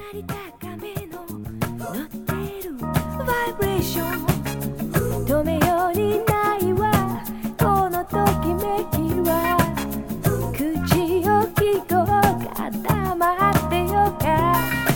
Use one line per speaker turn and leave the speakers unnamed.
り高めの乗ってるバイブレーション止めようにないわこのときめきは口を聞こうか黙ってようか